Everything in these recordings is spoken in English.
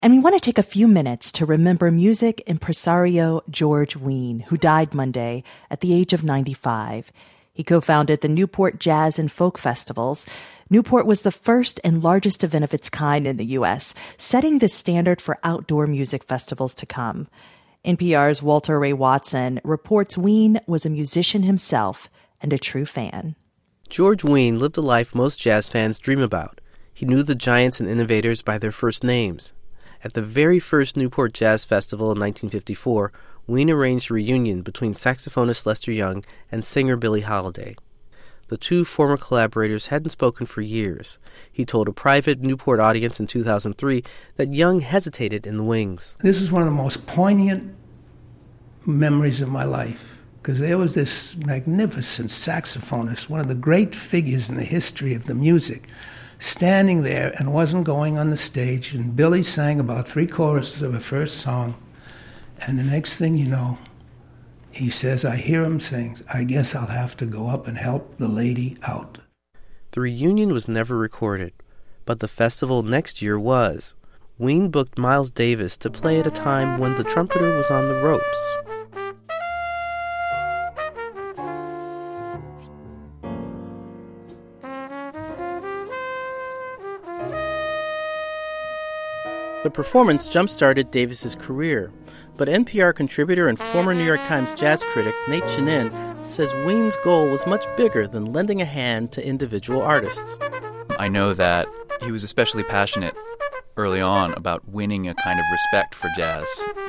And we want to take a few minutes to remember music impresario George Wein, who died Monday at the age of 95. He co-founded the Newport Jazz and Folk Festivals. Newport was the first and largest event of its kind in the U.S., setting the standard for outdoor music festivals to come. NPR's Walter Ray Watson reports Wein was a musician himself and a true fan. George Wein lived a life most jazz fans dream about. He knew the giants and innovators by their first names. At the very first Newport Jazz Festival in 1954, Wein arranged a reunion between saxophonist Lester Young and singer Billie Holiday. The two former collaborators hadn't spoken for years. He told a private Newport audience in 2003 that Young hesitated in the wings. This is one of the most poignant memories of my life, because there was this magnificent saxophonist, one of the great figures in the history of the music, standing there and wasn't going on the stage, and Billie sang about 3 choruses of her first song, and the next thing you know, he says, I hear him saying, I guess I'll have to go up and help the lady out. The reunion was never recorded, but the festival next year was. Wein booked Miles Davis to play at a time when the trumpeter was on the ropes. The performance jump-started Davis's career, but NPR contributor and former New York Times jazz critic Nate Chinen says Wein's goal was much bigger than lending a hand to individual artists. I know that he was especially passionate early on about winning a kind of respect for jazz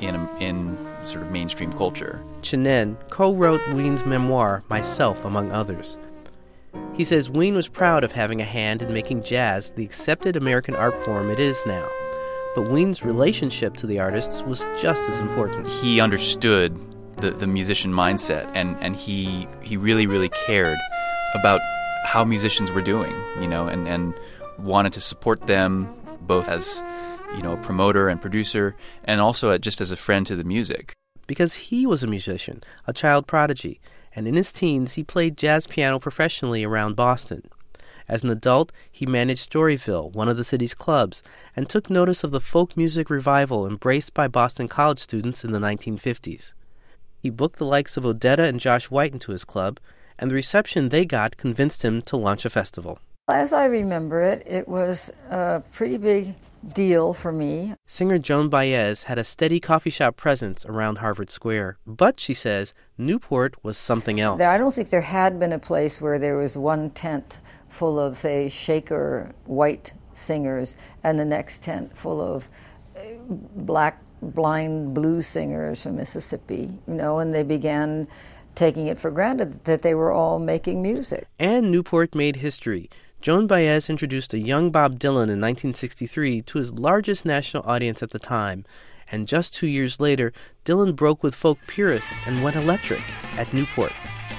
in sort of mainstream culture. Chinen co-wrote Wein's memoir, Myself, among others. He says Wein was proud of having a hand in making jazz the accepted American art form it is now. But Wein's relationship to the artists was just as important. He understood the musician mindset, and he really, really cared about how musicians were doing, and wanted to support them both as, a promoter and producer, and also just as a friend to the music. Because he was a musician, a child prodigy, and in his teens he played jazz piano professionally around Boston. As an adult, he managed Storyville, one of the city's clubs, and took notice of the folk music revival embraced by Boston college students in the 1950s. He booked the likes of Odetta and Josh White into his club, and the reception they got convinced him to launch a festival. As I remember it, it was a pretty big deal for me. Singer Joan Baez had a steady coffee shop presence around Harvard Square, but, she says, Newport was something else. I don't think there had been a place where there was one tent full of, say, Shaker white singers, and the next tent full of black blind blues singers from Mississippi, and they began taking it for granted that they were all making music. And Newport made history. Joan Baez introduced a young Bob Dylan in 1963 to his largest national audience at the time, and just 2 years later, Dylan broke with folk purists and went electric at Newport.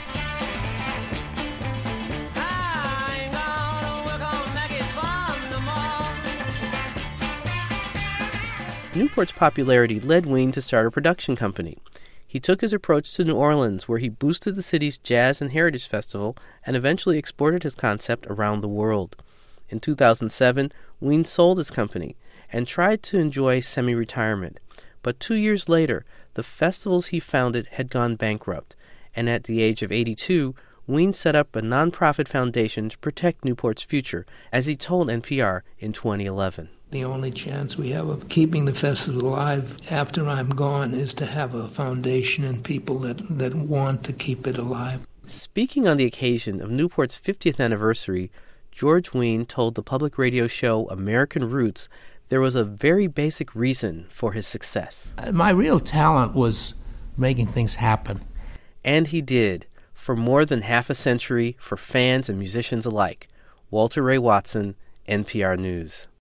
Newport's popularity led Wein to start a production company. He took his approach to New Orleans, where he boosted the city's Jazz and Heritage Festival and eventually exported his concept around the world. In 2007, Wein sold his company and tried to enjoy semi-retirement. But 2 years later, the festivals he founded had gone bankrupt, and at the age of 82, Wein set up a nonprofit foundation to protect Newport's future, as he told NPR in 2011. The only chance we have of keeping the festival alive after I'm gone is to have a foundation and people that want to keep it alive. Speaking on the occasion of Newport's 50th anniversary, George Wein told the public radio show American Roots there was a very basic reason for his success. My real talent was making things happen. And he did, for more than half a century, for fans and musicians alike. Walter Ray Watson, NPR News.